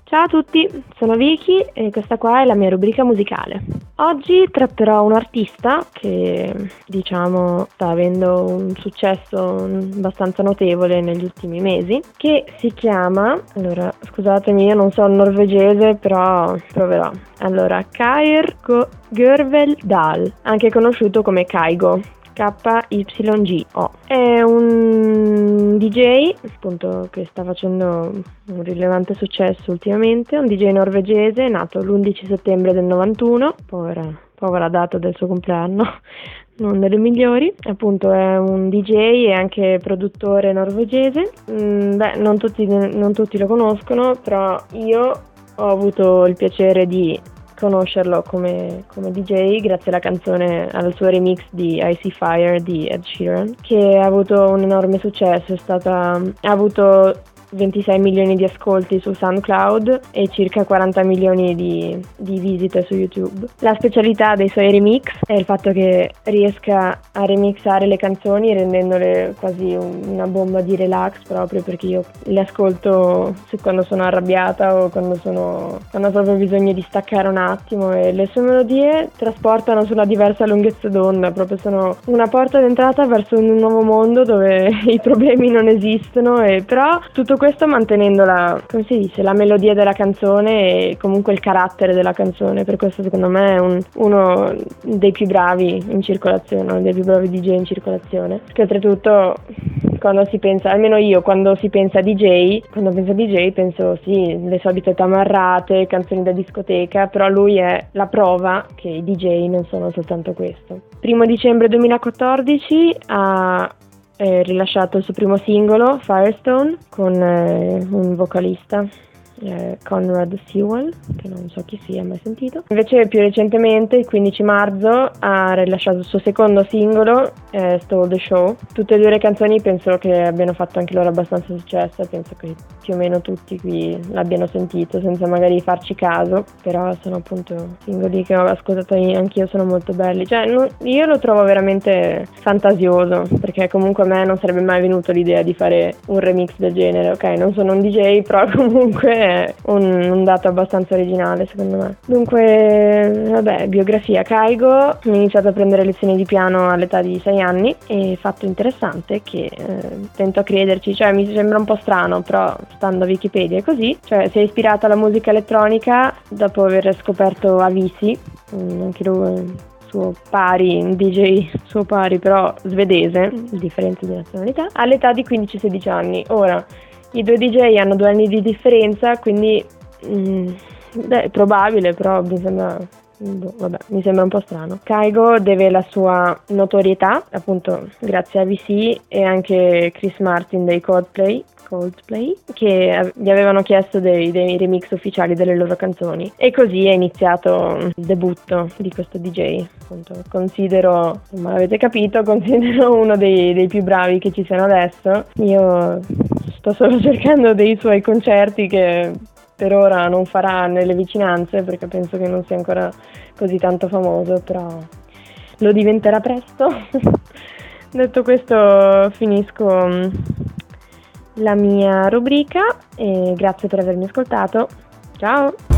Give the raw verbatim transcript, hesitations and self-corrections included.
Ciao a tutti, sono Vicky e questa qua è la mia rubrica musicale. Oggi tratterò un artista che, diciamo, sta avendo un successo abbastanza notevole negli ultimi mesi, che si chiama, allora scusatemi, io non so il norvegese, però proverò. Allora, Kair Görvel Dahl, anche conosciuto come Kygo. K Y G O. È un D J, appunto, che sta facendo un rilevante successo ultimamente, un D J norvegese nato l'undici settembre del novantuno, povera, povera data del suo compleanno, non delle migliori. Appunto è un D J e anche produttore norvegese. Mm, beh, non tutti, non tutti lo conoscono, però io ho avuto il piacere di conoscerlo come, come D J grazie alla canzone, al suo remix di Icy Fire di Ed Sheeran, che ha avuto un enorme successo. È stata, ha avuto ventisei milioni di ascolti su SoundCloud e circa quaranta milioni di, di visite su YouTube. La specialità dei suoi remix è il fatto che riesca a remixare le canzoni rendendole quasi un, una bomba di relax, proprio perché io le ascolto quando sono arrabbiata o quando sono quando ho proprio bisogno di staccare un attimo, e le sue melodie trasportano su una diversa lunghezza d'onda, proprio sono una porta d'entrata verso un nuovo mondo dove i problemi non esistono, e però tutto questo mantenendo la, come si dice, la melodia della canzone e comunque il carattere della canzone. Per questo secondo me è un, uno dei più bravi in circolazione, uno dei più bravi D J in circolazione, che oltretutto quando si pensa, almeno io quando si pensa a D J, quando penso a D J penso sì, le solite tamarrate, canzoni da discoteca, però lui è la prova che i D J non sono soltanto questo. Primo dicembre duemilaquattordici ha Eh, rilasciato il suo primo singolo, Firestone, con eh, un vocalista, eh, Conrad Sewell, che non so chi sia, mai sentito. Invece più recentemente, il quindici marzo, ha rilasciato il suo secondo singolo, eh, Stole the Show. Tutte e due le canzoni penso che abbiano fatto anche loro abbastanza successo, penso che più o meno tutti qui l'abbiano sentito senza magari farci caso, però sono appunto singoli che ho ascoltato anch'io, sono molto belli. Cioè no, io lo trovo veramente fantasioso, perché comunque a me non sarebbe mai venuto l'idea di fare un remix del genere. Ok, non sono un D J, però comunque è un, un dato abbastanza originale secondo me. Dunque, vabbè, biografia. Kygo ha iniziato a prendere lezioni di piano all'età di sei anni, e fatto interessante che eh, tento a crederci, cioè mi sembra un po' strano, però stando a Wikipedia è così, cioè si è ispirato alla musica elettronica dopo aver scoperto Avicii, anche lui suo pari, un D J suo pari però svedese, differenza di nazionalità, all'età di quindici sedici anni. Ora, i due D J hanno due anni di differenza, quindi mh, beh, è probabile, però mi sembra... Boh, vabbè, mi sembra un po' strano. Kygo deve la sua notorietà appunto grazie a V C e anche Chris Martin dei Coldplay, Coldplay che gli avevano chiesto dei, dei remix ufficiali delle loro canzoni, e così è iniziato il debutto di questo D J. Appunto, considero, come avete capito, considero uno dei, dei più bravi che ci siano adesso. Io sto solo cercando dei suoi concerti che per ora non farà nelle vicinanze, perché penso che non sia ancora così tanto famoso, però lo diventerà presto. Detto questo, finisco la mia rubrica e grazie per avermi ascoltato. Ciao!